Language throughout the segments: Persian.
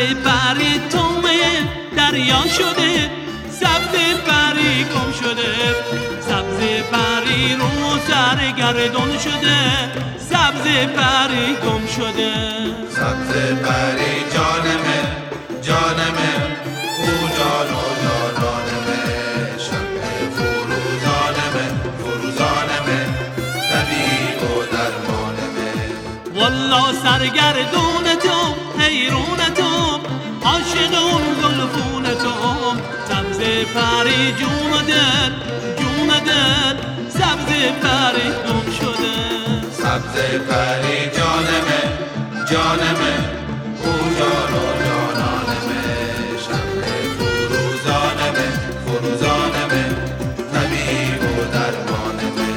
پری تومه دریا شده، سبز پری گم شده، سبز پری رو سر گردون شده، سبز پری گم شده. سبز پری جانمه جانمه، او جان و جانانمه، شمع فروزانمه فروزانمه، طبیب و درمانمه. والله سرگردون تو، حیرون تو، عاشق اون زلفون تو، سبز پری جون دل جون دل، سبز پری گم شده. سبز پری جانمه جانمه، او جان و جانانمه، شمع فروزانمه فروزانمه، طبیب و درمانمه.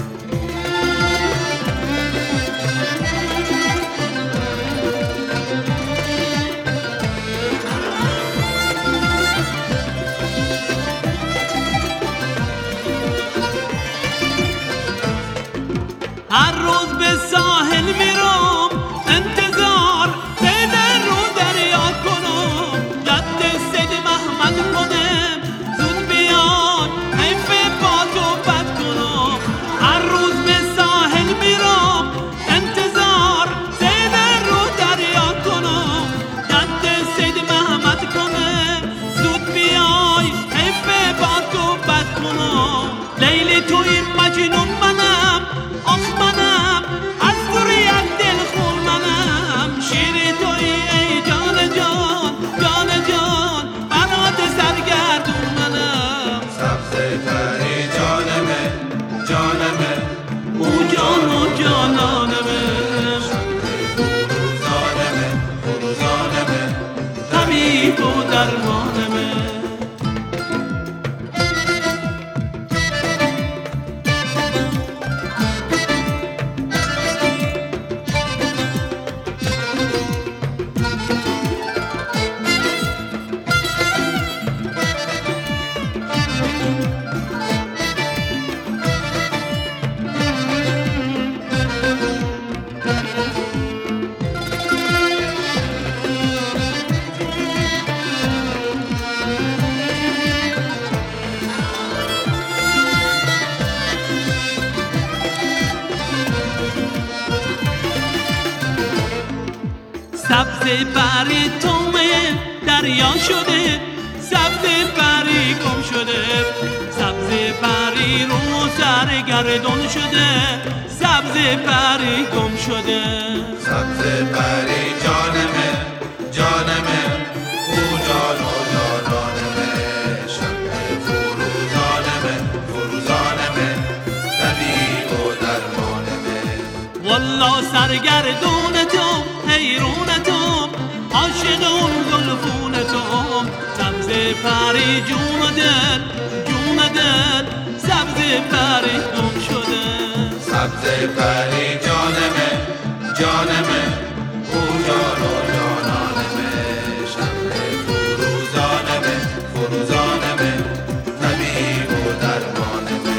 هر روز به ساحل میرم، انتظار سید رو دریا کنم، جد سید محمد کنم، زود بیاد حیف باد و بد کنم. هر روز به ساحل میرم، انتظار سید رو دریا کنم، جد سید محمد کنم، زود بیای حیف باد و بد کنم. لیلی توی مجنون منم، آخ منم، از دوریت دل خون منم، شیری توی ای جان جان جان جان، برات سرگردون منم. سبز پری جانمه جانمه، او جان و جانانمه، فروزانمه فروزانمه، طبیب و درمانمه. سبز پری تومه دریا شده، سبز پری گم شده، سبز پری رو سر گردون شده، سبز پری گم شده. سبز پری جانمه جانمه، او جان و جانانمه، شمع فروزانمه فروزانمه، طبیب و درمانمه. والله سرگردون تو، حیرون تو، عاشق اون زلفون تو، سبز پری جون دل جون دل، سبز پری گم شده. سبز پری جانمه جانمه، او جان و جانانمه، شمع فروزانمه فروزانمه، طبیب و درمانمه.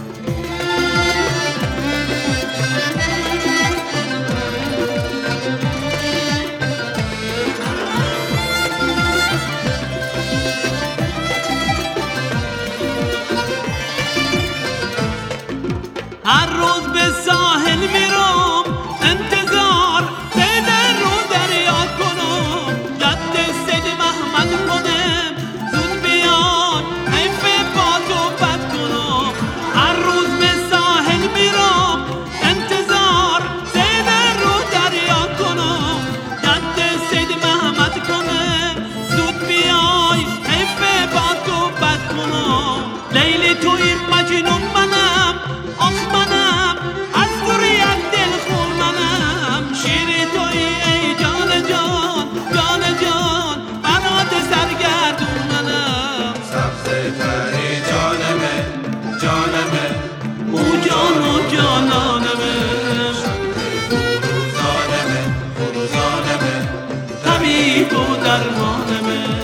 هر روز به ساحل میرم، انتظار سید رو دریا کنم، جد سید محمد کنم، زود بیاد حیف باد و بد کنم. هر روز به ساحل میرم، انتظار سید رو دریا کنم، جد سید محمد کنم، زود بیای حیف باد و بد کنم. لیلی توی مجنون منم، آخ منم، از دوریت دل خون منم، شیری توی ای جان جان جان جان، برات سرگردون منم. سبز پری جانمه جانمه، او جان و جانانمه، فروزانمه فروزانمه، طبیب و درمانمه.